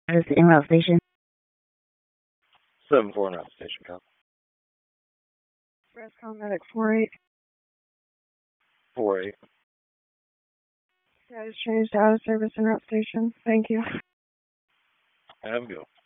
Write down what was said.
What is the en route station? 7-4 route station, cop. Rescom Medic 48. 4-8. Status changed to out of service en route station. Thank you. Have a go.